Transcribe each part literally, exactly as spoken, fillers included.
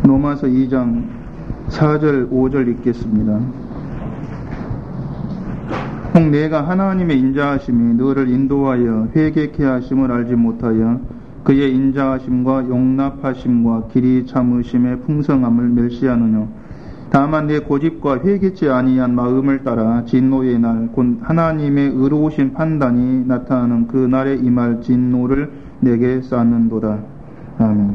로마서 이 장 사 절 오 절 읽겠습니다. 혹 내가 하나님의 인자하심이 너를 인도하여 회개케 하심을 알지 못하여 그의 인자하심과 용납하심과 길이 참으심의 풍성함을 멸시하느뇨. 다만 내 고집과 회개치 아니한 마음을 따라 진노의 날 곧 하나님의 의로우신 판단이 나타나는 그 날에 임할 진노를 내게 쌓는도다. 아멘.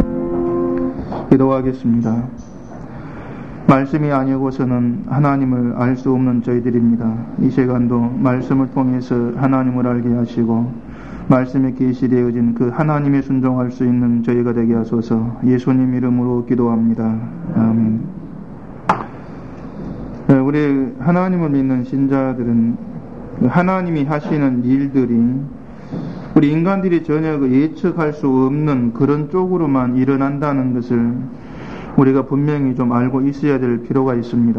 기도하겠습니다. 말씀이 아니고서는 하나님을 알 수 없는 저희들입니다. 이 시간도 말씀을 통해서 하나님을 알게 하시고 말씀에 계시되어진 그 하나님에 순종할 수 있는 저희가 되게 하소서. 예수님 이름으로 기도합니다. 아멘. 우리 하나님을 믿는 신자들은 하나님이 하시는 일들이 우리 인간들이 전혀 예측할 수 없는 그런 쪽으로만 일어난다는 것을 우리가 분명히 좀 알고 있어야 될 필요가 있습니다.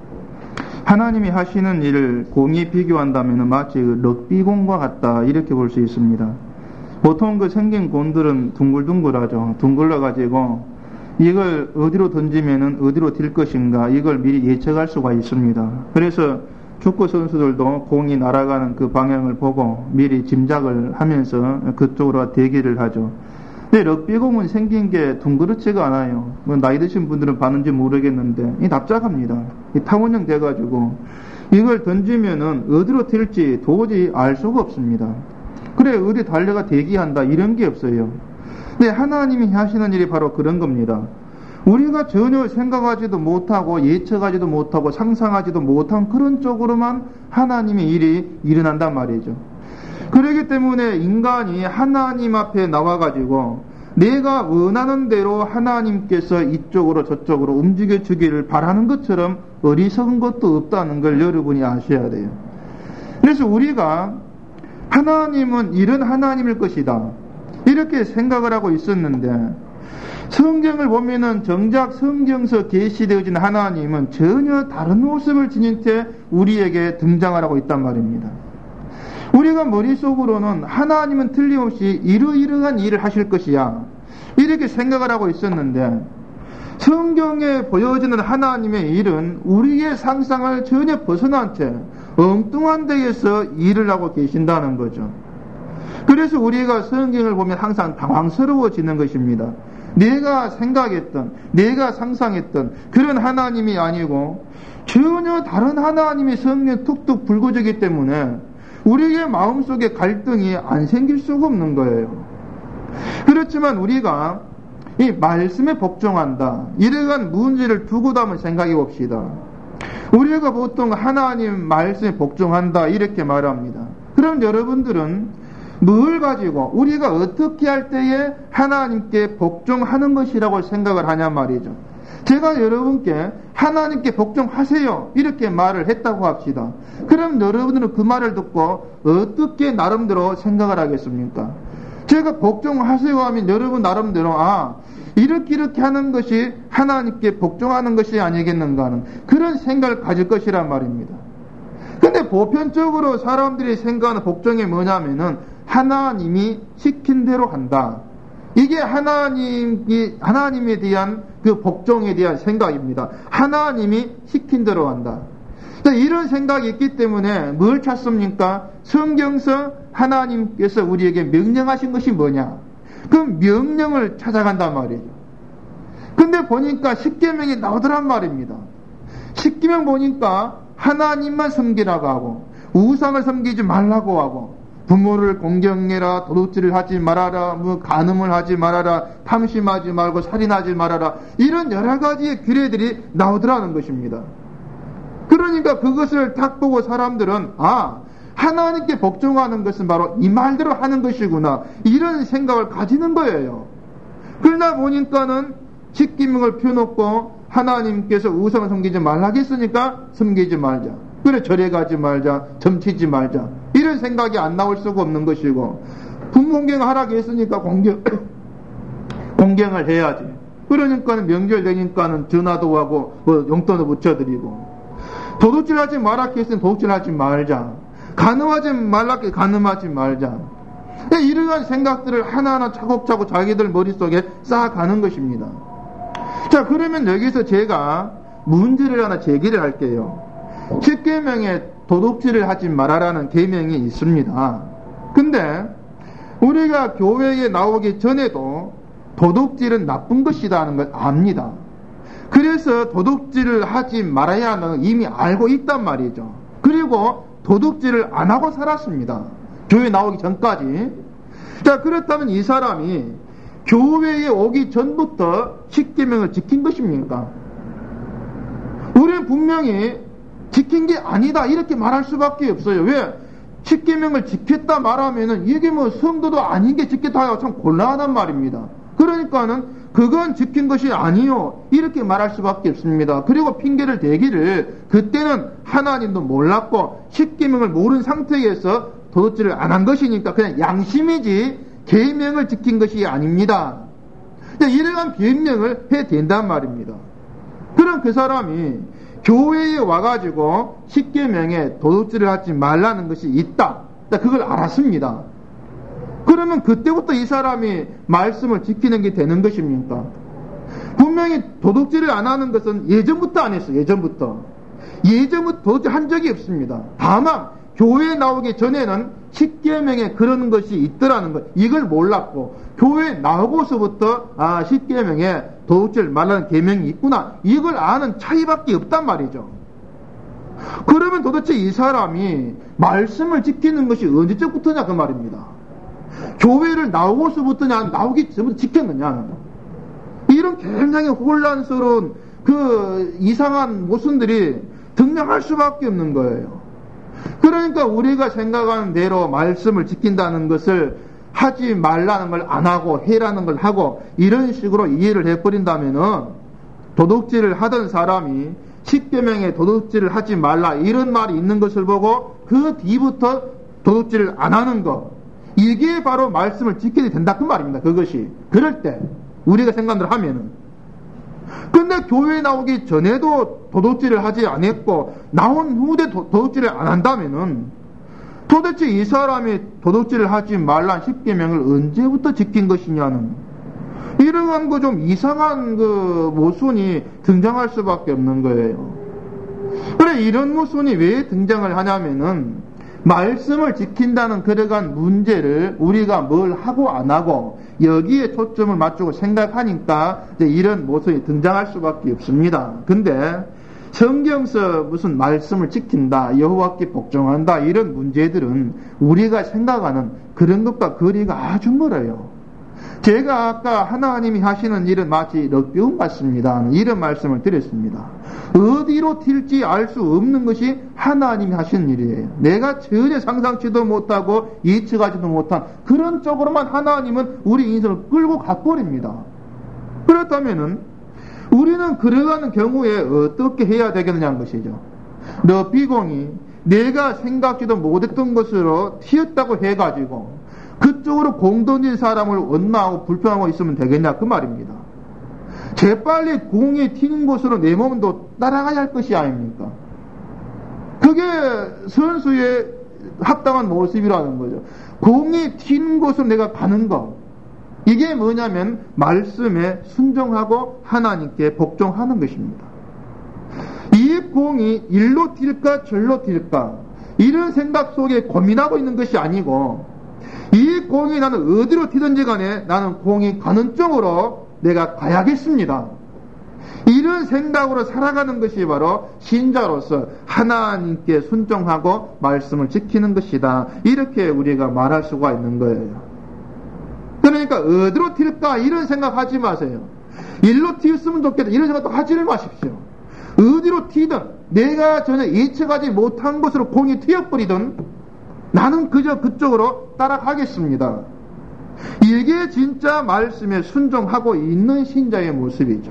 하나님이 하시는 일을 공이 비교한다면 마치 럭비공과 같다 이렇게 볼 수 있습니다. 보통 그 생긴 공들은 둥글둥글하죠. 둥글러가지고 이걸 어디로 던지면은 어디로 튈 것인가 이걸 미리 예측할 수가 있습니다. 그래서 축구 선수들도 공이 날아가는 그 방향을 보고 미리 짐작을 하면서 그쪽으로 대기를 하죠. 근데 럭비공은 생긴 게 둥그렇지가 않아요. 뭐 나이 드신 분들은 봤는지 모르겠는데 이 납작합니다. 이 타원형 돼가지고 이걸 던지면은 어디로 튈지 도저히 알 수가 없습니다. 그래 어디 달려가 대기한다 이런 게 없어요. 근데 하나님이 하시는 일이 바로 그런 겁니다. 우리가 전혀 생각하지도 못하고 예측하지도 못하고 상상하지도 못한 그런 쪽으로만 하나님의 일이 일어난단 말이죠. 그렇기 때문에 인간이 하나님 앞에 나와가지고 내가 원하는 대로 하나님께서 이쪽으로 저쪽으로 움직여 주기를 바라는 것처럼 어리석은 것도 없다는 걸 여러분이 아셔야 돼요. 그래서 우리가 하나님은 이런 하나님일 것이다 이렇게 생각을 하고 있었는데 성경을 보면은 정작 성경서 계시되어진 하나님은 전혀 다른 모습을 지닌 채 우리에게 등장을 하고 있단 말입니다. 우리가 머릿속으로는 하나님은 틀림없이 이러이러한 일을 하실 것이야 이렇게 생각을 하고 있었는데 성경에 보여지는 하나님의 일은 우리의 상상을 전혀 벗어난 채 엉뚱한 데에서 일을 하고 계신다는 거죠. 그래서 우리가 성경을 보면 항상 당황스러워지는 것입니다. 내가 생각했던, 내가 상상했던 그런 하나님이 아니고 전혀 다른 하나님이 성경에 툭툭 불거지기 때문에 우리의 마음속에 갈등이 안 생길 수가 없는 거예요. 그렇지만 우리가 이 말씀에 복종한다 이러한 문제를 두고도 한번 생각해 봅시다. 우리가 보통 하나님 말씀에 복종한다 이렇게 말합니다. 그럼 여러분들은 뭘 가지고 우리가 어떻게 할 때에 하나님께 복종하는 것이라고 생각을 하냐 말이죠. 제가 여러분께 하나님께 복종하세요 이렇게 말을 했다고 합시다. 그럼 여러분들은 그 말을 듣고 어떻게 나름대로 생각을 하겠습니까? 제가 복종하세요 하면 여러분 나름대로 아 이렇게 이렇게 하는 것이 하나님께 복종하는 것이 아니겠는가 하는 그런 생각을 가질 것이란 말입니다. 근데 보편적으로 사람들이 생각하는 복종이 뭐냐면은 하나님이 시킨 대로 한다. 이게 하나님이, 하나님에 대한 그 복종에 대한 생각입니다. 하나님이 시킨 대로 한다. 이런 생각이 있기 때문에 뭘 찾습니까? 성경서 하나님께서 우리에게 명령하신 것이 뭐냐? 그 명령을 찾아간단 말이죠. 근데 보니까 십계명이 나오더란 말입니다. 십계명 보니까 하나님만 섬기라고 하고 우상을 섬기지 말라고 하고 부모를 공경해라, 도둑질을 하지 말아라, 뭐 간음을 하지 말아라, 탐심하지 말고 살인하지 말아라 이런 여러 가지의 규례들이 나오더라는 것입니다. 그러니까 그것을 딱 보고 사람들은 아 하나님께 복종하는 것은 바로 이 말대로 하는 것이구나 이런 생각을 가지는 거예요. 그러다 보니까는 십계명을 펴놓고 하나님께서 우상을 섬기지 말라겠으니까 섬기지 말자. 그래 절에 가지 말자, 점치지 말자 이런 생각이 안 나올 수가 없는 것이고 분공경 하라고 했으니까 공경, 공경을 해야지. 그러니까는 명절 되니까는 전화도 하고 뭐 용돈도 붙여드리고 도둑질 하지 말라고 했으면 도둑질 하지 말자. 간음하지 말라고 간음하지 말자. 이러한 생각들을 하나하나 차곡차곡 자기들 머릿속에 쌓아가는 것입니다. 자, 그러면 여기서 제가 문제를 하나 제기를 할게요. 십계명에 도둑질을 하지 말아라는 계명이 있습니다. 근데 우리가 교회에 나오기 전에도 도둑질은 나쁜 것이다 하는 걸 압니다. 그래서 도둑질을 하지 말아야 하는 이미 알고 있단 말이죠. 그리고 도둑질을 안 하고 살았습니다. 교회 나오기 전까지. 자, 그렇다면 이 사람이 교회에 오기 전부터 십계명을 지킨 것입니까? 우리는 분명히 지킨 게 아니다 이렇게 말할 수밖에 없어요. 왜? 십계명을 지켰다 말하면은 이게 뭐 성도도 아닌 게 지켰다 하고 참 곤란한 말입니다. 그러니까는 그건 지킨 것이 아니요 이렇게 말할 수밖에 없습니다. 그리고 핑계를 대기를 그때는 하나님도 몰랐고 십계명을 모르는 상태에서 도둑질을 안 한 것이니까 그냥 양심이지 계명을 지킨 것이 아닙니다. 이러한 변명을 해야 된단 말입니다. 그럼 그 사람이 교회에 와가지고 십계명에 도둑질을 하지 말라는 것이 있다. 그걸 알았습니다. 그러면 그때부터 이 사람이 말씀을 지키는 게 되는 것입니까? 분명히 도둑질을 안 하는 것은 예전부터 안 했어요. 예전부터. 예전부터 도둑질 한 적이 없습니다. 다만 교회에 나오기 전에는 십계명에 그런 것이 있더라는 것, 이걸 몰랐고 교회에 나오고서부터 아 십계명에 도둑질 말라는 계명이 있구나 이걸 아는 차이밖에 없단 말이죠. 그러면 도대체 이 사람이 말씀을 지키는 것이 언제쯤부터냐 그 말입니다. 교회를 나오고서부터냐 나오기 전부터 지켰느냐. 이런 굉장히 혼란스러운 그 이상한 모순들이 등장할 수밖에 없는 거예요. 그러니까 우리가 생각하는 대로 말씀을 지킨다는 것을 하지 말라는 걸 안 하고 해라는 걸 하고 이런 식으로 이해를 해버린다면은 도둑질을 하던 사람이 십계명에 도둑질을 하지 말라 이런 말이 있는 것을 보고 그 뒤부터 도둑질을 안 하는 것 이게 바로 말씀을 지켜야 된다 그 말입니다. 그것이 그럴 때 우리가 생각을 하면은 근데 교회에 나오기 전에도 도둑질을 하지 않았고 나온 후에 도둑질을 안 한다면은 도대체 이 사람이 도둑질을 하지 말란 십계명을 언제부터 지킨 것이냐는 이러한 그 좀 이상한 그 모순이 등장할 수밖에 없는 거예요. 그래 이런 모순이 왜 등장을 하냐면은 말씀을 지킨다는 그러한 문제를 우리가 뭘 하고 안 하고 여기에 초점을 맞추고 생각하니까 이제 이런 모습이 등장할 수밖에 없습니다. 근데 성경서 무슨 말씀을 지킨다, 여호와께 복종한다 이런 문제들은 우리가 생각하는 그런 것과 거리가 아주 멀어요. 제가 아까 하나님이 하시는 일은 마치 럭비움 같습니다. 이런 말씀을 드렸습니다. 어디로 튈지 알 수 없는 것이 하나님이 하시는 일이에요. 내가 전혀 상상치도 못하고 예측하지도 못한 그런 쪽으로만 하나님은 우리 인생을 끌고 가버립니다. 그렇다면은 우리는 그러가는 경우에 어떻게 해야 되겠느냐는 것이죠. 럭비공이 내가 생각지도 못했던 것으로 튀었다고 해가지고 그쪽으로 공 던진 사람을 원망하고 불평하고 있으면 되겠냐 그 말입니다. 재빨리 공이 튀는 곳으로 내 몸도 따라가야 할 것이 아닙니까? 그게 선수의 합당한 모습이라는 거죠. 공이 튀는 곳으로 내가 가는 것 이게 뭐냐면 말씀에 순종하고 하나님께 복종하는 것입니다. 이 공이 일로 튈까 절로 튈까 이런 생각 속에 고민하고 있는 것이 아니고 이 공이 나는 어디로 튀든지 간에 나는 공이 가는 쪽으로 내가 가야겠습니다. 이런 생각으로 살아가는 것이 바로 신자로서 하나님께 순종하고 말씀을 지키는 것이다. 이렇게 우리가 말할 수가 있는 거예요. 그러니까 어디로 튈까 이런 생각하지 마세요. 일로 튀었으면 좋겠다 이런 생각도 하지를 마십시오. 어디로 튀든 내가 전혀 예측하지 못한 곳으로 공이 튀어버리든 나는 그저 그쪽으로 따라가겠습니다. 이게 진짜 말씀에 순종하고 있는 신자의 모습이죠.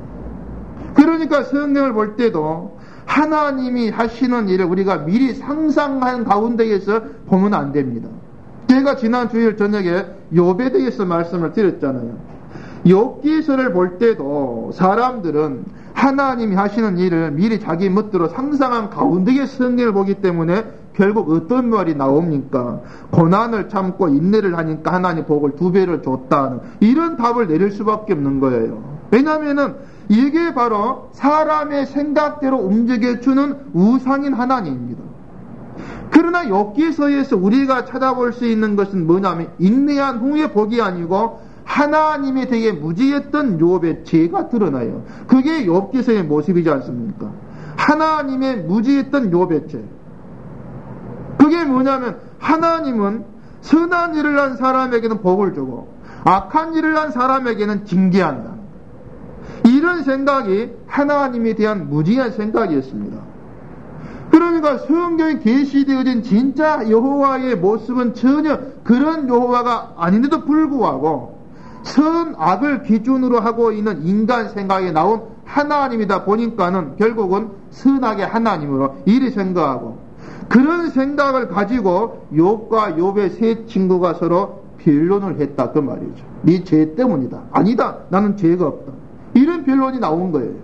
그러니까 성경을 볼 때도 하나님이 하시는 일을 우리가 미리 상상한 가운데에서 보면 안 됩니다. 제가 지난 주일 저녁에 욥에 대해서 말씀을 드렸잖아요. 욥기서를 볼 때도 사람들은 하나님이 하시는 일을 미리 자기 멋대로 상상한 가운데에 성경을 보기 때문에 결국 어떤 말이 나옵니까? 고난을 참고 인내를 하니까 하나님 복을 두 배를 줬다는 이런 답을 내릴 수밖에 없는 거예요. 왜냐하면은 이게 바로 사람의 생각대로 움직여주는 우상인 하나님입니다. 그러나 욥기서에서 우리가 찾아볼 수 있는 것은 뭐냐면 인내한 후의 복이 아니고 하나님이 되게 무지했던 욥의 죄가 드러나요. 그게 욥기서의 모습이지 않습니까? 하나님의 무지했던 욥의 죄. 그게 뭐냐면 하나님은 선한 일을 한 사람에게는 복을 주고 악한 일을 한 사람에게는 징계한다. 이런 생각이 하나님에 대한 무지한 생각이었습니다. 그러니까 성경에 계시되어진 진짜 여호와의 모습은 전혀 그런 여호와가 아닌데도 불구하고 선악을 기준으로 하고 있는 인간 생각에 나온 하나님이다 보니까는 결국은 선악의 하나님으로 이리 생각하고 그런 생각을 가지고 욥과 욥의 세 친구가 서로 변론을 했다 그 말이죠. 네 죄 때문이다. 아니다. 나는 죄가 없다. 이런 변론이 나온 거예요.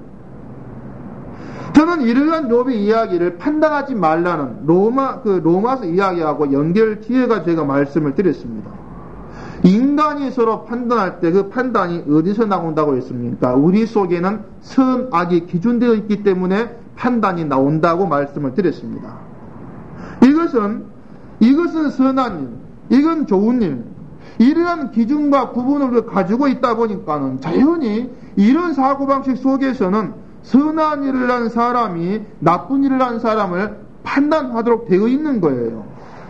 저는 이러한 욥의 이야기를 판단하지 말라는 로마 그 로마서 이야기하고 연결지어가 제가 말씀을 드렸습니다. 인간이 서로 판단할 때 그 판단이 어디서 나온다고 했습니까? 우리 속에는 선악이 기준되어 있기 때문에 판단이 나온다고 말씀을 드렸습니다. 이것은 이것은 선한 일, 이건 좋은 일, 이러한 기준과 구분을 가지고 있다 보니까는 자연히 이런 사고방식 속에서는 선한 일을 한 사람이 나쁜 일을 한 사람을 판단하도록 되어 있는 거예요.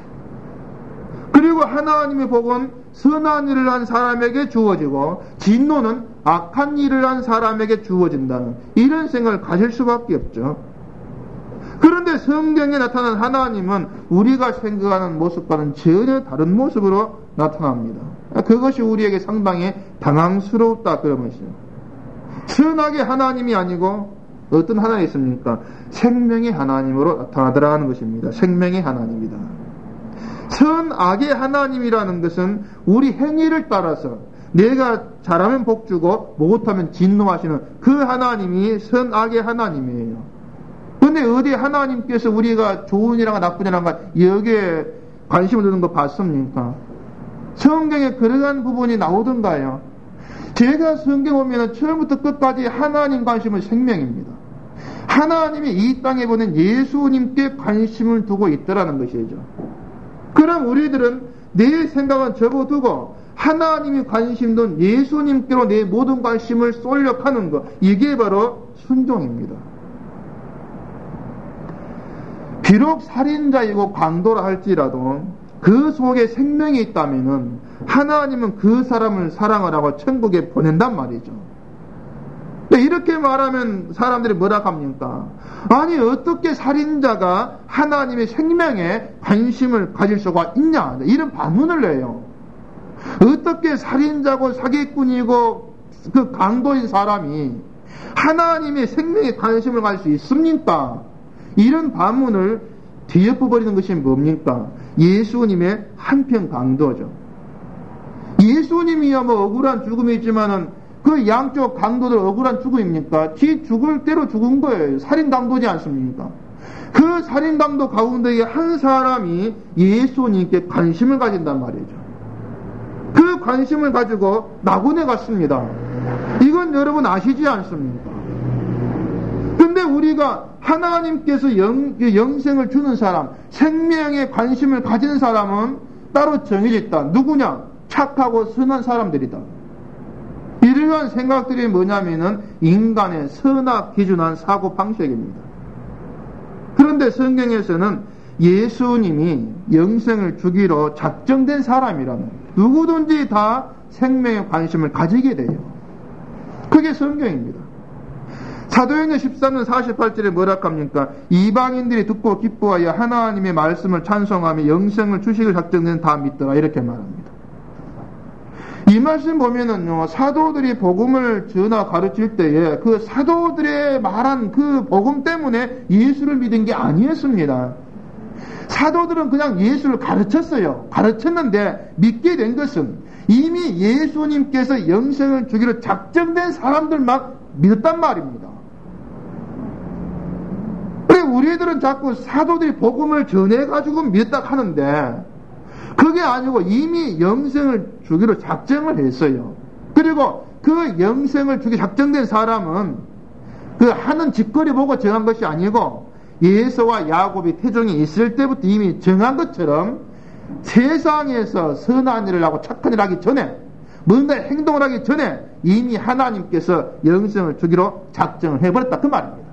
그리고 하나님의 복은 선한 일을 한 사람에게 주어지고 진노는 악한 일을 한 사람에게 주어진다는 이런 생각을 가질 수밖에 없죠. 그런데 성경에 나타난 하나님은 우리가 생각하는 모습과는 전혀 다른 모습으로 나타납니다. 그것이 우리에게 상당히 당황스럽다 그런 것이죠. 선악의 하나님이 아니고 어떤 하나님이 있습니까? 생명의 하나님으로 나타나더라는 것입니다. 생명의 하나님이다. 선악의 하나님이라는 것은 우리 행위를 따라서 내가 잘하면 복주고 못하면 진노하시는 그 하나님이 선악의 하나님이에요. 근데 어디 하나님께서 우리가 좋은 일이랑 나쁜 일이랑 여기에 관심을 두는 거 봤습니까? 성경에 그러한 부분이 나오던가요? 제가 성경 보면 처음부터 끝까지 하나님 관심은 생명입니다. 하나님이 이 땅에 보낸 예수님께 관심을 두고 있더라는 것이죠. 그럼 우리들은 내 생각은 접어두고 하나님이 관심 둔 예수님께로 내 모든 관심을 쏠려 하는 것, 이게 바로 순종입니다. 비록 살인자이고 강도라 할지라도 그 속에 생명이 있다면은 하나님은 그 사람을 사랑을 하고 천국에 보낸단 말이죠. 이렇게 말하면 사람들이 뭐라 합니까? 아니 어떻게 살인자가 하나님의 생명에 관심을 가질 수가 있냐? 이런 반문을 내요. 어떻게 살인자고 사기꾼이고 그 강도인 사람이 하나님의 생명에 관심을 가질 수 있습니까? 이런 반문을 뒤엎어버리는 것이 뭡니까? 예수님의 한편 강도죠. 예수님이야 뭐 억울한 죽음이지만은 그 양쪽 강도들 억울한 죽음입니까? 지 죽을 대로 죽은 거예요. 살인 강도지 않습니까? 그 살인 강도 가운데에 한 사람이 예수님께 관심을 가진단 말이죠. 그 관심을 가지고 낙원에 갔습니다. 이건 여러분 아시지 않습니까? 근데 우리가 하나님께서 영, 영생을 주는 사람, 생명에 관심을 가진 사람은 따로 정해져 있다. 누구냐? 착하고 선한 사람들이다. 이러한 생각들이 뭐냐면은 인간의 선악 기준한 사고 방식입니다. 그런데 성경에서는 예수님이 영생을 주기로 작정된 사람이라는 누구든지 다 생명에 관심을 가지게 돼요. 그게 성경입니다. 사도행전 십삼 년 사십팔 절에 뭐라 합니까? 이방인들이 듣고 기뻐하여 하나님의 말씀을 찬송하며 영생을 주시길 작정된 다 믿더라 이렇게 말합니다. 이 말씀 보면은요, 사도들이 복음을 전하 가르칠 때에 그 사도들의 말한 그 복음 때문에 예수를 믿은 게 아니었습니다. 사도들은 그냥 예수를 가르쳤어요. 가르쳤는데 믿게 된 것은 이미 예수님께서 영생을 주기로 작정된 사람들만 믿었단 말입니다. 그래 우리들은 자꾸 사도들이 복음을 전해가지고 믿었다 하는데 그게 아니고 이미 영생을 주기로 작정을 했어요. 그리고 그 영생을 주기 작정된 사람은 그 하는 짓거리 보고 정한 것이 아니고 예서와 야곱이 태중에 있을 때부터 이미 정한 것처럼 세상에서 선한 일을 하고 착한 일을 하기 전에, 뭔가 행동을 하기 전에 이미 하나님께서 영생을 주기로 작정을 해버렸다 그 말입니다.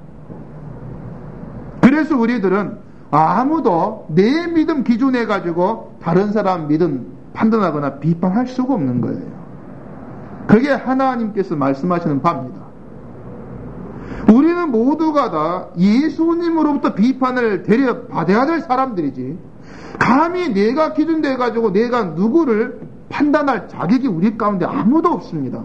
그래서 우리들은 아무도 내 믿음 기준해 가지고 다른 사람 믿음 판단하거나 비판할 수가 없는 거예요. 그게 하나님께서 말씀하시는 바입니다. 우리는 모두가 다 예수님으로부터 비판을 되려 받아야 될 사람들이지, 감히 내가 기준돼 가지고 내가 누구를 판단할 자격이 우리 가운데 아무도 없습니다.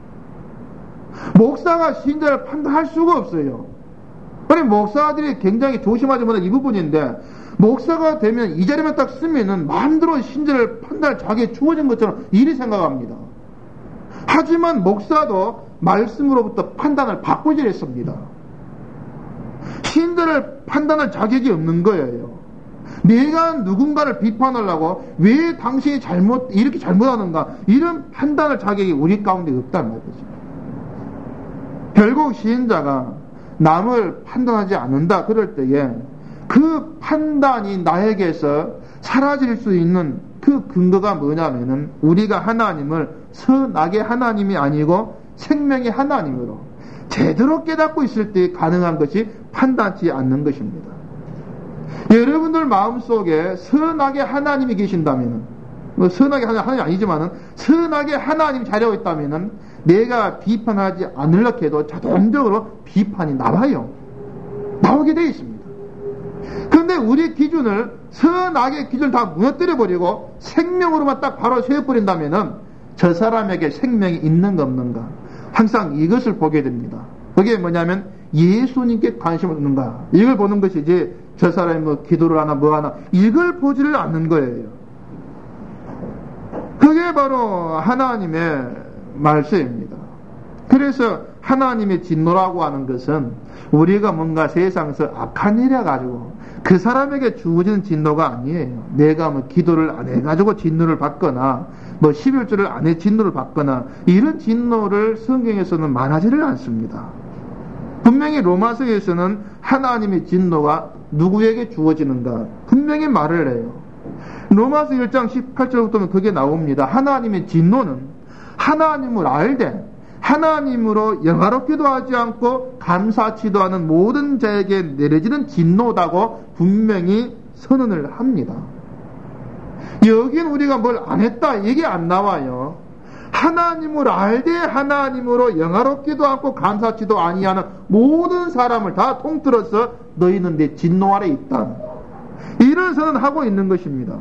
목사가 신자를 판단할 수가 없어요. 아니, 목사들이 굉장히 조심하지 못한 이 부분인데, 목사가 되면 이 자리만 딱 쓰면은 마음대로 신자를 판단할 자격이 주어진 것처럼 이리 생각합니다. 하지만 목사도 말씀으로부터 판단을 받고 지냈습니다. 신자를 판단할 자격이 없는 거예요. 내가 누군가를 비판하려고 왜 당신이 잘못 이렇게 잘못하는가, 이런 판단할 자격이 우리 가운데 없다는 말이죠. 결국 신자가 남을 판단하지 않는다 그럴 때에 그 판단이 나에게서 사라질 수 있는 그 근거가 뭐냐면은, 우리가 하나님을 선악의 하나님이 아니고 생명의 하나님으로 제대로 깨닫고 있을 때 가능한 것이 판단치 않는 것입니다. 여러분들 마음속에 선악의 하나님이 계신다면은, 뭐 선악의 하나님이 아니지만은 선악의 하나님이 자리하고 있다면은 내가 비판하지 않으려고 해도 자동적으로 비판이 나와요. 나오게 되어 있습니다. 그런데 우리 기준을, 선악의 기준을 다 무너뜨려버리고 생명으로만 딱 바로 세워버린다면은 저 사람에게 생명이 있는가 없는가, 항상 이것을 보게 됩니다. 그게 뭐냐면 예수님께 관심을 두는가, 이걸 보는 것이지 저 사람이 뭐 기도를 하나 뭐 하나 이걸 보지를 않는 거예요. 그게 바로 하나님의 말씀입니다. 그래서 하나님의 진노라고 하는 것은 우리가 뭔가 세상에서 악한 일을 해가지고 그 사람에게 주어지는 진노가 아니에요. 내가 뭐 기도를 안 해가지고 진노를 받거나 뭐 십일조를 안 해 진노를 받거나 이런 진노를 성경에서는 말하지를 않습니다. 분명히 로마서에서는 하나님의 진노가 누구에게 주어지는가 분명히 말을 해요. 로마서 일 장 십팔 절부터는 그게 나옵니다. 하나님의 진노는 하나님을 알되 하나님으로 영화롭기도 하지 않고 감사치도 않은 모든 자에게 내려지는 진노다고 분명히 선언을 합니다. 여긴 우리가 뭘 안 했다 얘기 안 나와요. 하나님을 알되 하나님으로 영화롭기도 않고 감사치도 아니하는 모든 사람을 다 통틀어서 너희는 내 진노 아래 있다, 이런 선언하고 있는 것입니다.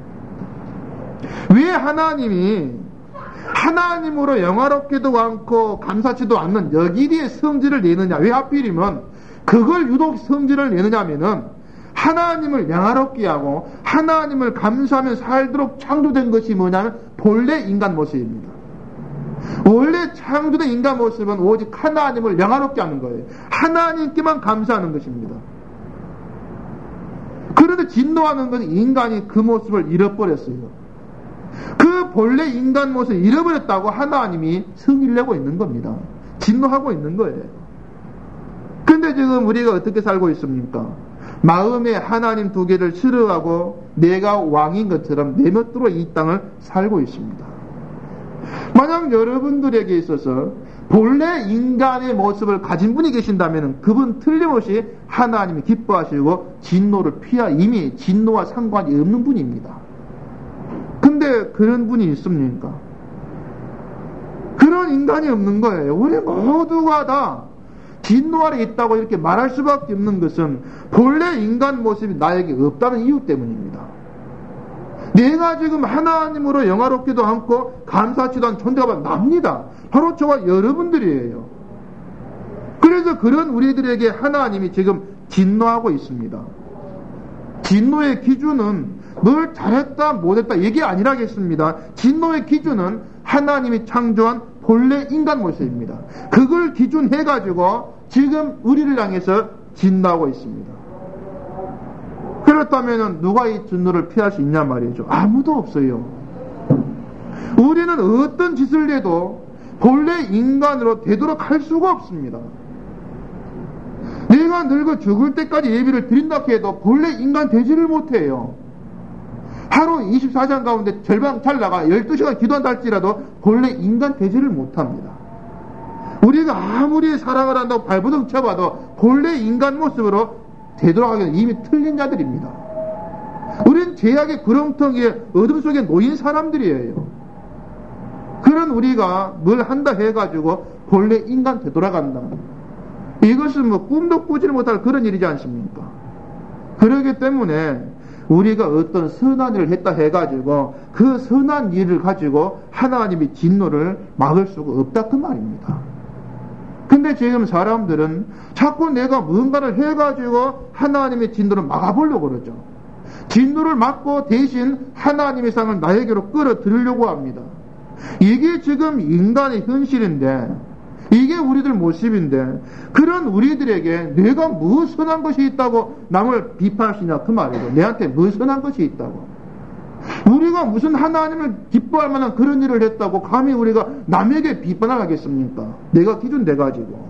왜 하나님이 하나님으로 영화롭기도 않고 감사치도 않는 여기에 성질을 내느냐, 왜 하필이면 그걸 유독 성질을 내느냐 하면은 하나님을 영화롭게 하고 하나님을 감사하며 살도록 창조된 것이 뭐냐면 본래 인간 모습입니다. 원래 창조된 인간 모습은 오직 하나님을 영화롭게 하는 거예요. 하나님께만 감사하는 것입니다. 그런데 진노하는 것은 인간이 그 모습을 잃어버렸어요. 그 본래 인간 모습을 잃어버렸다고 하나님이 성의를 내고 있는 겁니다. 진노하고 있는 거예요. 근데 지금 우리가 어떻게 살고 있습니까? 마음에 하나님 두 개를 싫어하고 내가 왕인 것처럼 내 멋대로 이 땅을 살고 있습니다. 만약 여러분들에게 있어서 본래 인간의 모습을 가진 분이 계신다면 그분 틀림없이 하나님이 기뻐하시고 진노를 피하, 이미 진노와 상관이 없는 분입니다. 근데 그런 분이 있습니까? 그런 인간이 없는 거예요. 우리 모두가 다 진노 아래 있다고 이렇게 말할 수밖에 없는 것은 본래 인간 모습이 나에게 없다는 이유 때문입니다. 내가 지금 하나님으로 영화롭기도 않고 감사치도 않은 존재가 납니다. 바로 저와 여러분들이에요. 그래서 그런 우리들에게 하나님이 지금 진노하고 있습니다. 진노의 기준은 뭘 잘했다 못했다 이게 아니라겠습니다. 진노의 기준은 하나님이 창조한 본래 인간 모습입니다. 그걸 기준해가지고 지금 우리를 향해서 진노하고 있습니다. 그렇다면 누가 이 진노를 피할 수 있냐 말이죠. 아무도 없어요. 우리는 어떤 짓을 해도 본래 인간으로 되도록 할 수가 없습니다. 내가 늙어 죽을 때까지 예비를 드린다 해도 본래 인간 되지를 못해요. 하루 이십사 시간 가운데 절반 잘나가 열두 시간 기도한다 할지라도 본래 인간 되지를 못합니다. 우리가 아무리 사랑을 한다고 발버둥 쳐봐도 본래 인간 모습으로 되도록 하기는 이미 틀린 자들입니다. 우린 죄악의 구렁텅이에 어둠 속에 놓인 사람들이에요. 그런 우리가 뭘 한다 해가지고 본래 인간 되돌아간다. 이것은 뭐 꿈도 꾸지 못할 그런 일이지 않습니까? 그러기 때문에 우리가 어떤 선한 일을 했다 해가지고 그 선한 일을 가지고 하나님의 진노를 막을 수가 없다 그 말입니다. 근데 지금 사람들은 자꾸 내가 뭔가를 해가지고 하나님의 진노를 막아보려고 그러죠. 진노를 막고 대신 하나님의 상을 나에게로 끌어들이려고 합니다. 이게 지금 인간의 현실인데, 이게 우리들 모습인데, 그런 우리들에게 내가 뭐 선한 것이 있다고 남을 비판하시냐 그 말이죠. 내한테 뭐 선한 것이 있다고. 우리가 무슨 하나님을 기뻐할 만한 그런 일을 했다고 감히 우리가 남에게 비판을 하겠습니까? 내가 기준 돼가지고.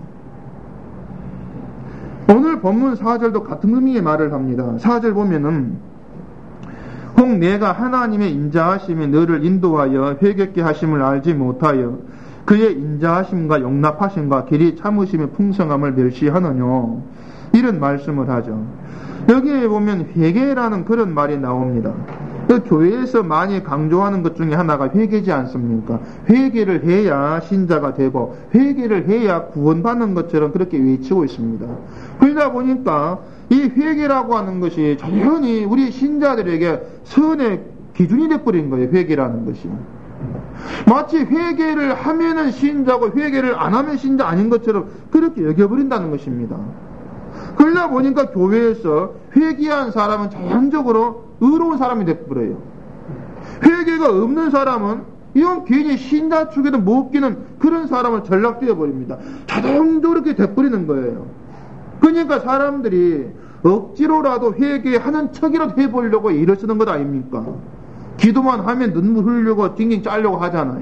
오늘 본문 사 절도 같은 의미의 말을 합니다. 사 절 보면은 혹 내가 하나님의 인자하심이 너를 인도하여 회개케 하심을 알지 못하여 그의 인자하심과 용납하심과 길이 참으심의 풍성함을 멸시하느뇨. 이런 말씀을 하죠. 여기에 보면 회개라는 그런 말이 나옵니다. 그 교회에서 많이 강조하는 것 중에 하나가 회개지 않습니까? 회개를 해야 신자가 되고 회개를 해야 구원받는 것처럼 그렇게 외치고 있습니다. 그러다 보니까 이 회개라고 하는 것이 전혀 우리 신자들에게 선의 기준이 되어버린 거예요. 회개라는 것이. 마치 회개를 하면은 신자고 회개를 안 하면 신자 아닌 것처럼 그렇게 여겨버린다는 것입니다. 그러다 보니까 교회에서 회개한 사람은 자연적으로 의로운 사람이 되어버려요. 회개가 없는 사람은 이건 괜히 신자 축에도 못 끼는 그런 사람을 전락되어버립니다. 자동적으로 그렇게 돼버리는 거예요. 그러니까 사람들이 억지로라도 회개하는 척이라도 해보려고 일을 쓰는 것 아닙니까? 기도만 하면 눈물 흘리고 징징 짜려고 하잖아요.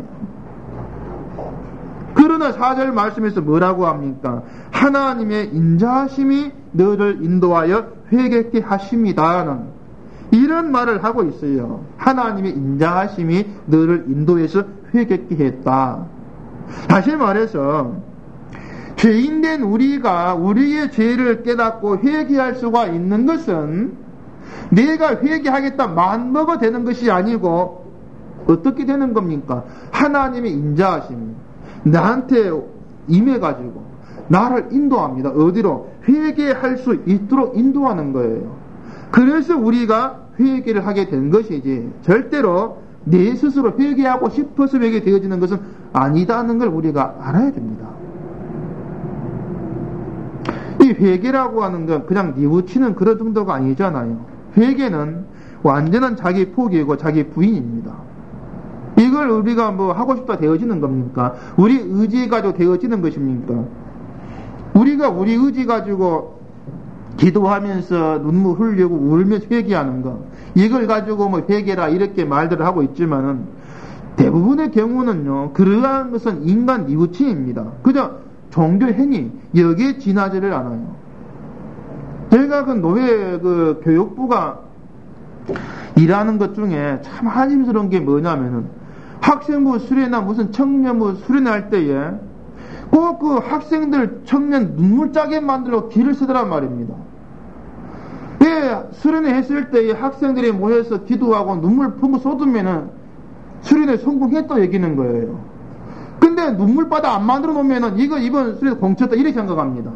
그러나 사 절 말씀에서 뭐라고 합니까? 하나님의 인자하심이 너를 인도하여 회개케 하심이다는 이런 말을 하고 있어요. 하나님의 인자하심이 너를 인도해서 회개케 했다. 다시 말해서 죄인된 우리가 우리의 죄를 깨닫고 회개할 수가 있는 것은 내가 회개하겠다 마음먹어 되는 것이 아니고 어떻게 되는 겁니까? 하나님의 인자하심이 나한테 임해가지고 나를 인도합니다. 어디로? 회개할 수 있도록 인도하는 거예요. 그래서 우리가 회개를 하게 된 것이지 절대로 내 스스로 회개하고 싶어서 회개되어지는 것은 아니다는 걸 우리가 알아야 됩니다. 이 회개라고 하는 건 그냥 뉘우치는 그런 정도가 아니잖아요. 회개는 완전한 자기 포기이고 자기 부인입니다. 이걸 우리가 뭐 하고 싶다 되어지는 겁니까? 우리 의지 가지고 되어지는 것입니까? 우리가 우리 의지 가지고 기도하면서 눈물 흘리고 울면서 회개하는 거, 이걸 가지고 뭐 회개라 이렇게 말들을 하고 있지만은 대부분의 경우는요, 그러한 것은 인간 뉘우침입니다. 그저 종교 행위, 여기에 지나지를 않아요. 제가 그 노예 그 교육부가 일하는 것 중에 참 한심스러운 게 뭐냐면은 학생부 수련이나 무슨 청년부 수련할 때에 꼭 그 학생들 청년 눈물 짜게 만들어 길을 쓰더란 말입니다. 예, 수련회 했을 때 학생들이 모여서 기도하고 눈물 품고 쏟으면은 수련회 성공했다 얘기는 거예요. 근데 눈물바다 안 만들어 놓으면은 이거 이번 수련회 공쳤다 이렇게 생각합니다.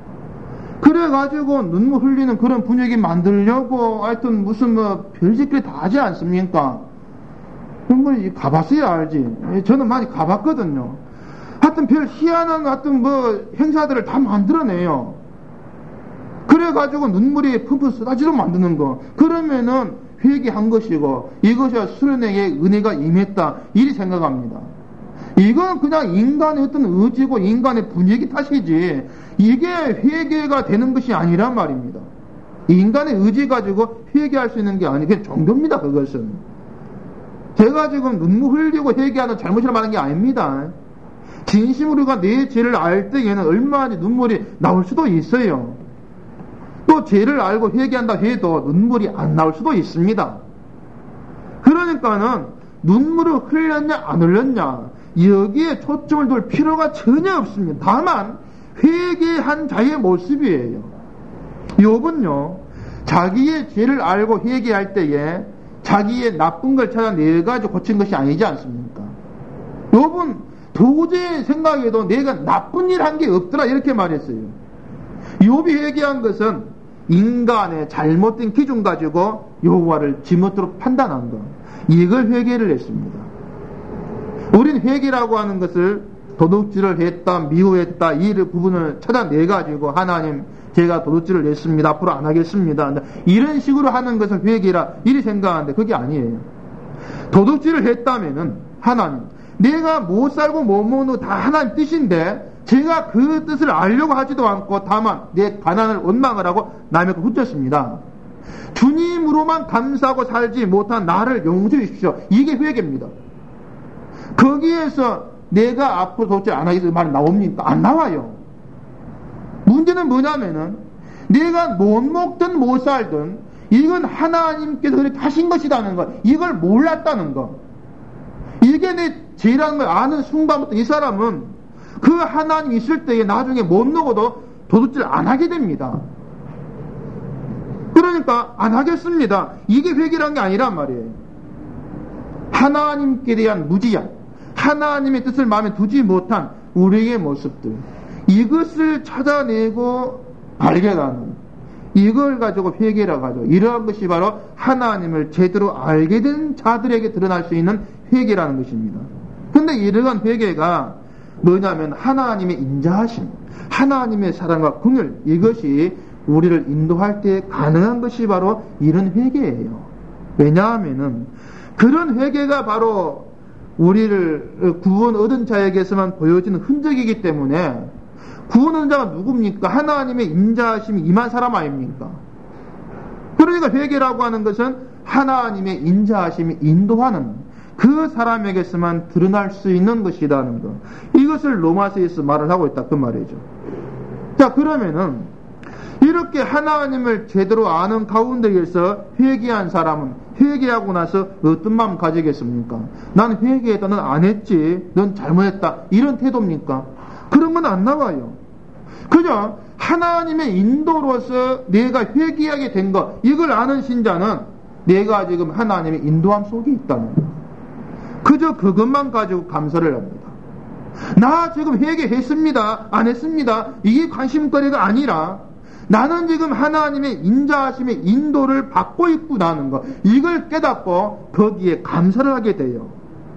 그래가지고 눈물 흘리는 그런 분위기 만들려고 하여튼 무슨 뭐 별짓거리 다 하지 않습니까? 뭐 가봤어야 알지. 저는 많이 가봤거든요. 하여튼 별 희한한 하여튼 뭐 행사들을 다 만들어내요. 그래가지고 눈물이 품품 쏟아지도록 만드는 거. 그러면은 회개한 것이고 이것이 수련회에 은혜가 임했다 이리 생각합니다. 이건 그냥 인간의 어떤 의지고 인간의 분위기 탓이지 이게 회개가 되는 것이 아니란 말입니다. 인간의 의지 가지고 회개할 수 있는 게 아니고 그냥 종교입니다. 그것은 제가 지금 눈물 흘리고 회개하는 잘못이라고 말하는 게 아닙니다. 진심으로 우리가 내 죄를 알 때에는 얼마나 눈물이 나올 수도 있어요. 또 죄를 알고 회개한다 해도 눈물이 안 나올 수도 있습니다. 그러니까는 눈물을 흘렸냐 안 흘렸냐 여기에 초점을 둘 필요가 전혀 없습니다. 다만 회개한 자의 모습이에요. 욥은요, 자기의 죄를 알고 회개할 때에 자기의 나쁜 걸 찾아내가지고 고친 것이 아니지 않습니까? 욥은 도저히 생각해도 내가 나쁜 일 한 게 없더라 이렇게 말했어요. 욥이 회개한 것은 인간의 잘못된 기준 가지고 여호와를 지멋대로 판단한 것, 이걸 회개를 했습니다. 우린 회개라고 하는 것을 도둑질을 했다, 미워했다 이 부분을 찾아내가지고 하나님 제가 도둑질을 했습니다, 앞으로 안 하겠습니다, 이런 식으로 하는 것을 회개라 이리 생각하는데 그게 아니에요. 도둑질을 했다면은 하나님, 내가 못 살고 못 먹는 거 다 하나님 뜻인데 제가 그 뜻을 알려고 하지도 않고 다만 내 가난을 원망을 하고 남의 거 훔쳤습니다. 주님으로만 감사하고 살지 못한 나를 용서해 주십시오. 이게 회개입니다. 거기에서 내가 앞으로 도대체 안 하겠다는 말이 나옵니까? 안 나와요. 문제는 뭐냐면은 내가 못 먹든 못 살든 이건 하나님께서 그렇게 하신 것이라는 것, 이걸 몰랐다는 것, 이게 내 죄라는 걸 아는 순간부터 이 사람은 그 하나님 있을 때에 나중에 못 먹어도 도둑질 안 하게 됩니다. 그러니까 안 하겠습니다, 이게 회개란 게 아니란 말이에요. 하나님께 대한 무지한, 하나님의 뜻을 마음에 두지 못한 우리의 모습들, 이것을 찾아내고 발견하는, 이걸 가지고 회개라고 하죠. 이러한 것이 바로 하나님을 제대로 알게 된 자들에게 드러날 수 있는 회개라는 것입니다. 근데 이러한 회개가 뭐냐면 하나님의 인자하심, 하나님의 사랑과 긍휼, 이것이 우리를 인도할 때 가능한 것이 바로 이런 회개예요. 왜냐하면은 그런 회개가 바로 우리를 구원 얻은 자에게서만 보여지는 흔적이기 때문에, 구원 얻은 자가 누굽니까? 하나님의 인자하심이 임한 사람 아닙니까? 그러니까 회개라고 하는 것은 하나님의 인자하심이 인도하는 그 사람에게서만 드러날 수 있는 것이라는 것, 이것을 로마서에서 말을 하고 있다 그 말이죠. 자, 그러면은 이렇게 하나님을 제대로 아는 가운데에서 회개한 사람은 회개하고 나서 어떤 마음 가지겠습니까? 난 회개했다, 넌 안 했지, 넌 잘못했다, 이런 태도입니까? 그런 건 안 나와요. 그저 하나님의 인도로서 내가 회개하게 된 것, 이걸 아는 신자는 내가 지금 하나님의 인도함 속에 있다는 것, 그저 그것만 가지고 감사를 합니다. 나 지금 회개했습니다, 안 했습니다, 이게 관심거리가 아니라 나는 지금 하나님의 인자하심의 인도를 받고 있구나는 것, 이걸 깨닫고 거기에 감사를 하게 돼요.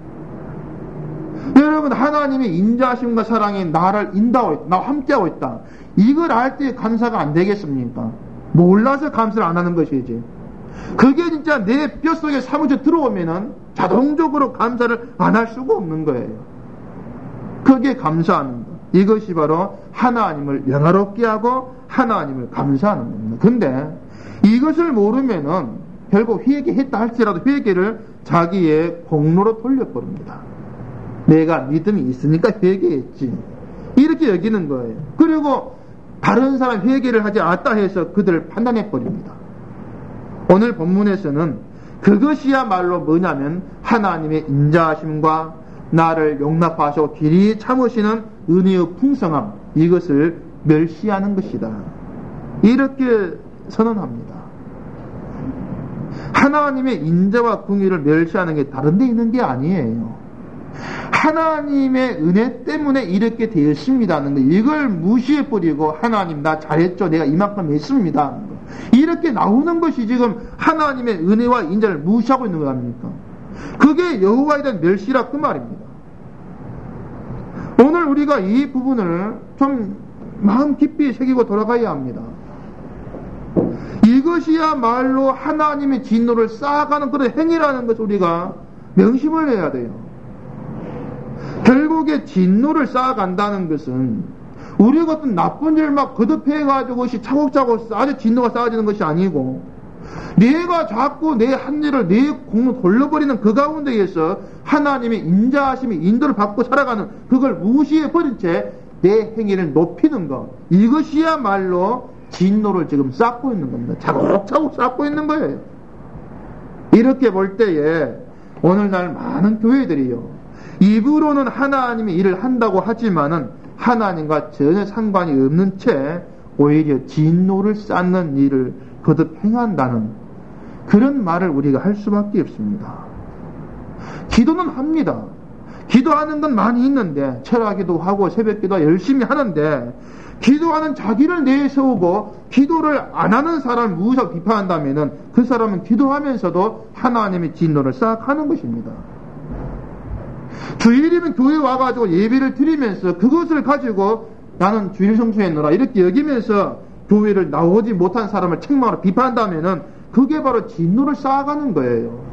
여러분, 하나님의 인자하심과 사랑이 나를 인도하고 있다, 나와 함께하고 있다, 이걸 알 때 감사가 안 되겠습니까? 몰라서 감사를 안 하는 것이지. 그게 진짜 내 뼛속에 사무쳐 들어오면은 자동적으로 감사를 안 할 수가 없는 거예요. 그게 감사하는 것, 이것이 바로 하나님을 영화롭게 하고 하나님을 감사하는 겁니다. 근데 이것을 모르면은 결국 회개했다 할지라도 회개를 자기의 공로로 돌려버립니다. 내가 믿음이 있으니까 회개했지, 이렇게 여기는 거예요. 그리고 다른 사람 회개를 하지 않았다 해서 그들을 판단해버립니다. 오늘 본문에서는 그것이야말로 뭐냐면 하나님의 인자하심과 나를 용납하시고 길이 참으시는 은혜의 풍성함, 이것을 멸시하는 것이다, 이렇게 선언합니다. 하나님의 인자와 긍휼을 멸시하는 게 다른 데 있는 게 아니에요. 하나님의 은혜 때문에 이렇게 되었습니다는 거, 이걸 무시해버리고 하나님 나 잘했죠, 내가 이만큼 했습니다, 이렇게 나오는 것이 지금 하나님의 은혜와 인자를 무시하고 있는 거 아닙니까? 그게 여호와에 대한 멸시라 그 말입니다. 오늘 우리가 이 부분을 좀 마음 깊이 새기고 돌아가야 합니다. 이것이야말로 하나님의 진노를 쌓아가는 그런 행위라는 것을 우리가 명심을 해야 돼요. 결국에 진노를 쌓아간다는 것은 우리가 어떤 나쁜 일 막 거듭해가지고 것이 차곡차곡 쌓아져 진노가 쌓아지는 것이 아니고, 내가 자꾸 내 한 일을 내 공로 돌려버리는 그 가운데에서 하나님의 인자하심이 인도를 받고 살아가는 그걸 무시해버린 채 내 행위를 높이는 것, 이것이야말로 진노를 지금 쌓고 있는 겁니다. 차곡차곡 쌓고 있는 거예요. 이렇게 볼 때에 오늘날 많은 교회들이요, 입으로는 하나님이 일을 한다고 하지만은 하나님과 전혀 상관이 없는 채 오히려 진노를 쌓는 일을 거듭 행한다는 그런 말을 우리가 할 수밖에 없습니다. 기도는 합니다. 기도하는 건 많이 있는데, 철학기도 하고 새벽기도 열심히 하는데, 기도하는 자기를 내세우고 기도를 안 하는 사람을 무시하고 비판한다면은 그 사람은 기도하면서도 하나님의 진노를 쌓아가는 것입니다. 주일이면 교회 와가지고 예배를 드리면서 그것을 가지고 나는 주일 성수했노라 이렇게 여기면서 교회를 나오지 못한 사람을 책망하러 비판한다면은 그게 바로 진노를 쌓아가는 거예요.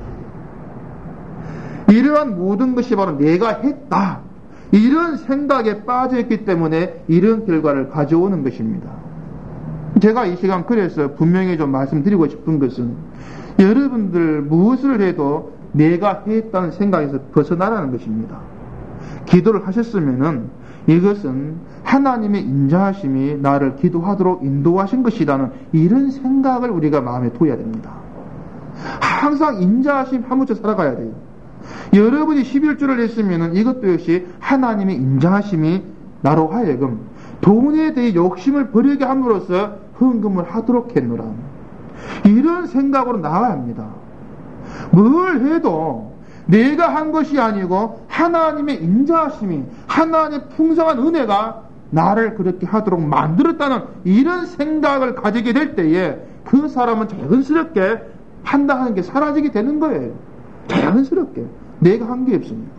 이러한 모든 것이 바로 내가 했다, 이런 생각에 빠져있기 때문에 이런 결과를 가져오는 것입니다. 제가 이 시간 그래서 분명히 좀 말씀드리고 싶은 것은, 여러분들 무엇을 해도 내가 했다는 생각에서 벗어나라는 것입니다. 기도를 하셨으면은 이것은 하나님의 인자하심이 나를 기도하도록 인도하신 것이라는 이런 생각을 우리가 마음에 둬야 됩니다. 항상 인자하심 하면서 살아가야 돼요. 여러분이 십일주를 했으면 이것도 역시 하나님의 인자하심이 나로 하여금 돈에 대해 욕심을 버리게 함으로써 헌금을 하도록 했노라, 이런 생각으로 나와야 합니다. 뭘 해도 내가 한 것이 아니고 하나님의 인자하심이, 하나님의 풍성한 은혜가 나를 그렇게 하도록 만들었다는 이런 생각을 가지게 될 때에 그 사람은 자연스럽게 판단하는 게 사라지게 되는 거예요. 자연스럽게 내가 한 게 없습니다.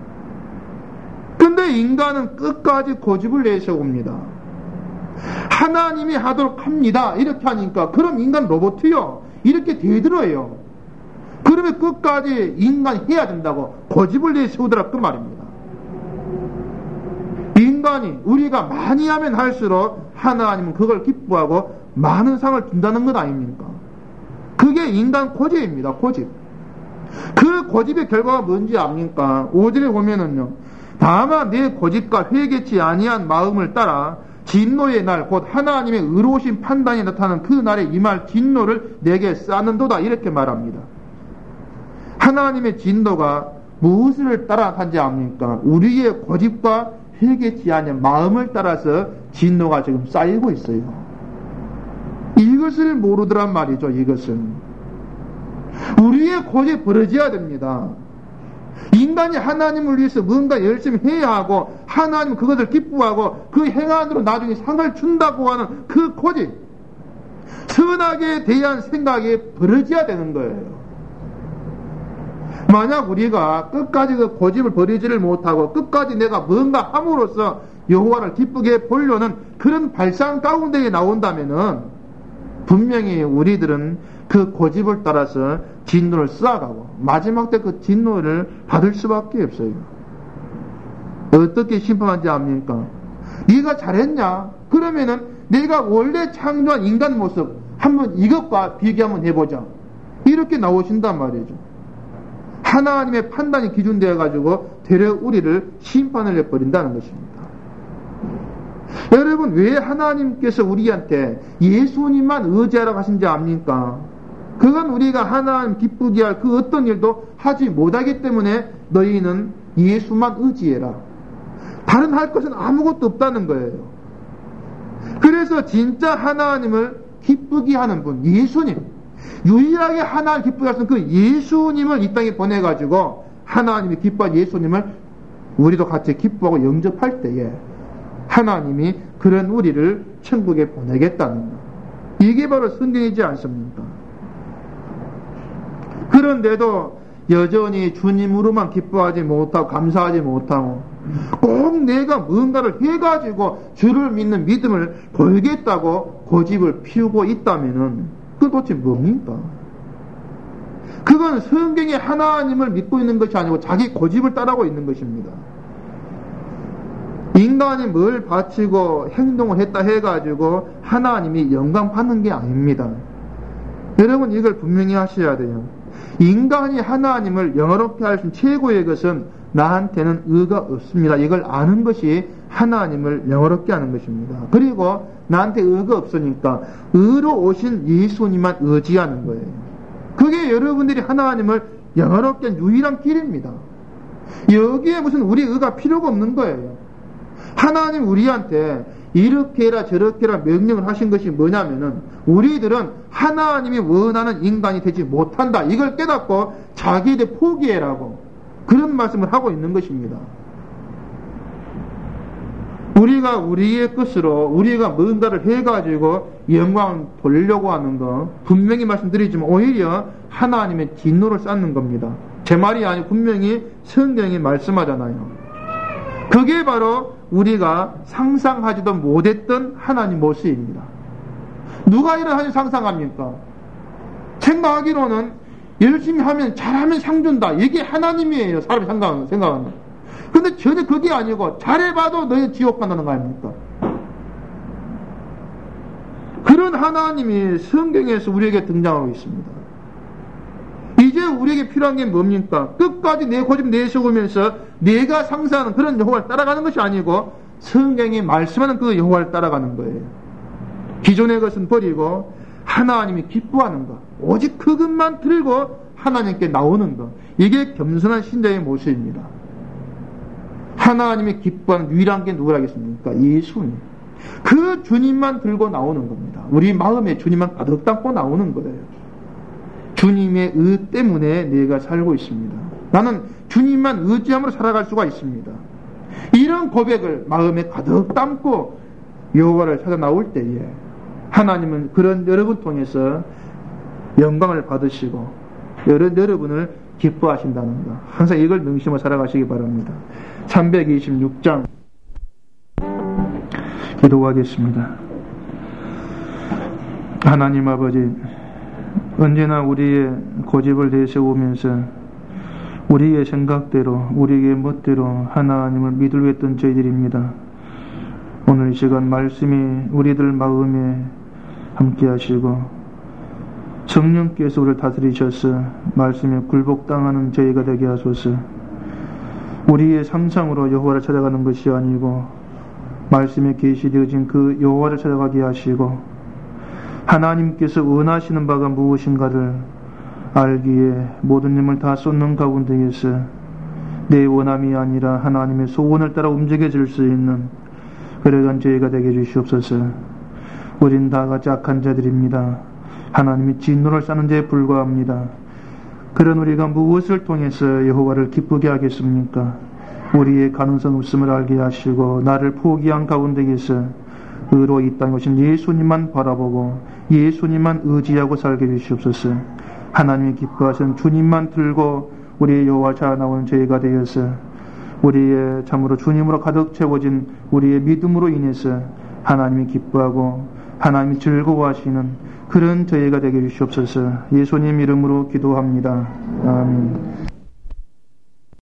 근데 인간은 끝까지 고집을 내세웁니다. 하나님이 하도록 합니다 이렇게 하니까 그럼 인간 로봇이요 이렇게 대들어요. 그러면 끝까지 인간이 해야 된다고 고집을 내세우더라 그 말입니다. 인간이 우리가 많이 하면 할수록 하나님은 그걸 기뻐하고 많은 상을 준다는 것 아닙니까? 그게 인간 고집입니다. 고집. 그 고집의 결과가 뭔지 압니까? 오 절에 보면은요, 다만 내 고집과 회개치 아니한 마음을 따라 진노의 날 곧 하나님의 의로우신 판단이 나타나는 그 날에 임할 진노를 내게 쌓는도다 이렇게 말합니다. 하나님의 진노가 무엇을 따라 하는지 압니까? 우리의 고집과 회개치 아니한 마음을 따라서 진노가 지금 쌓이고 있어요. 이것을 모르더란 말이죠. 이것은 우리의 고집이 벌어져야 됩니다. 인간이 하나님을 위해서 뭔가 열심히 해야 하고 하나님 그것을 기뻐하고 그 행한으로 나중에 상을 준다고 하는 그 고집, 선하게 대한 생각이 벌어져야 되는 거예요. 만약 우리가 끝까지 그 고집을 버리지를 못하고 끝까지 내가 뭔가 함으로써 여호와를 기쁘게 보려는 그런 발상 가운데에 나온다면은 분명히 우리들은 그 고집을 따라서 진노를 쌓아가고 마지막 때 그 진노를 받을 수밖에 없어요. 어떻게 심판하지 압니까? 네가 잘했냐? 그러면은 내가 원래 창조한 인간 모습 한번 이것과 비교 한번 해보자, 이렇게 나오신단 말이죠. 하나님의 판단이 기준되어 가지고 되려 우리를 심판을 해버린다는 것입니다. 여러분, 왜 하나님께서 우리한테 예수님만 의지하라고 하신지 압니까? 그건 우리가 하나님 기쁘게 할 그 어떤 일도 하지 못하기 때문에 너희는 예수만 의지해라, 다른 할 것은 아무것도 없다는 거예요. 그래서 진짜 하나님을 기쁘게 하는 분, 예수님, 유일하게 하나님 기쁘게 하시는 그 예수님을 이 땅에 보내가지고 하나님이 기뻐한 예수님을 우리도 같이 기뻐하고 영접할 때에 하나님이 그런 우리를 천국에 보내겠다는 것, 이게 바로 성경이지 않습니까? 그런데도 여전히 주님으로만 기뻐하지 못하고 감사하지 못하고 꼭 내가 뭔가를 해가지고 주를 믿는 믿음을 보이겠다고 고집을 피우고 있다면은 그건 도대체 뭡니까? 그건 성경의 하나님을 믿고 있는 것이 아니고 자기 고집을 따라하고 있는 것입니다. 인간이 뭘 바치고 행동을 했다 해가지고 하나님이 영광 받는 게 아닙니다. 여러분 이걸 분명히 하셔야 돼요. 인간이 하나님을 영화롭게 할 수 있는 최고의 것은 나한테는 의가 없습니다. 이걸 아는 것이 하나님을 영화롭게 하는 것입니다. 그리고 나한테 의가 없으니까 의로 오신 예수님만 의지하는 거예요. 그게 여러분들이 하나님을 영화롭게 하는 유일한 길입니다. 여기에 무슨 우리 의가 필요가 없는 거예요. 하나님 우리한테 이렇게 해라 저렇게 해라 명령을 하신 것이 뭐냐면은 우리들은 하나님이 원하는 인간이 되지 못한다. 이걸 깨닫고 자기들 포기해라고 그런 말씀을 하고 있는 것입니다. 우리가 우리의 것으로 우리가 뭔가를 해가지고 영광을 돌리려고 하는 거 분명히 말씀드리지만 오히려 하나님의 진노를 쌓는 겁니다. 제 말이 아니고 분명히 성경이 말씀하잖아요. 그게 바로 우리가 상상하지도 못했던 하나님 모습입니다. 누가 이런 하나님 상상합니까? 생각하기로는 열심히 하면 잘하면 상 준다. 이게 하나님이에요. 사람이 생각하는 생각하는. 근데 전혀 그게 아니고 잘해봐도 너희 지옥 간다는 거 아닙니까? 그런 하나님이 성경에서 우리에게 등장하고 있습니다. 이제 우리에게 필요한 게 뭡니까? 끝까지 내 고집 내세우면서 내가 상상하는 그런 여호와를 따라가는 것이 아니고 성경이 말씀하는 그 여호와를 따라가는 거예요. 기존의 것은 버리고 하나님이 기뻐하는 것, 오직 그것만 들고 하나님께 나오는 것, 이게 겸손한 신자의 모습입니다. 하나님이 기뻐하는 유일한 게 누구라겠습니까? 예수님. 그 주님만 들고 나오는 겁니다. 우리 마음에 주님만 가득 담고 나오는 거예요. 주님의 의 때문에 내가 살고 있습니다. 나는 주님만 의지함으로 살아갈 수가 있습니다. 이런 고백을 마음에 가득 담고 여호와를 찾아 나올 때에 하나님은 그런 여러분 통해서 영광을 받으시고 여러분을 기뻐하신다는 것. 항상 이걸 명심하고 살아가시기 바랍니다. 삼백이십육 장 기도하겠습니다. 하나님 아버지, 언제나 우리의 고집을 내세우면서 우리의 생각대로 우리의 멋대로 하나님을 믿으려 했던 저희들입니다. 오늘 이 시간 말씀이 우리들 마음에 함께 하시고 성령께서 우리를 다스리셔서 말씀에 굴복당하는 저희가 되게 하소서. 우리의 상상으로 여호와를 찾아가는 것이 아니고 말씀에 계시되어진 그 여호와를 찾아가게 하시고 하나님께서 원하시는 바가 무엇인가를 알기에 모든 힘을 다 쏟는 가운데에서 내 원함이 아니라 하나님의 소원을 따라 움직여질 수 있는 그러한 저희가 되게 해주시옵소서. 우린 다 같이 악한 자들입니다. 하나님이 진노를 쌓는 자에 불과합니다. 그런 우리가 무엇을 통해서 여호와를 기쁘게 하겠습니까? 우리의 가능성 없음을 알게 하시고 나를 포기한 가운데에서 의로 이 땅에 오신 예수님만 바라보고 예수님만 의지하고 살게 해주시옵소서. 하나님이 기뻐하시는 주님만 들고 우리의 여호와 찾아 나오는 저희가 되어서 우리의 참으로 주님으로 가득 채워진 우리의 믿음으로 인해서 하나님이 기뻐하고 하나님이 즐거워하시는 그런 저희가 되게 해주시옵소서. 예수님 이름으로 기도합니다. 아멘.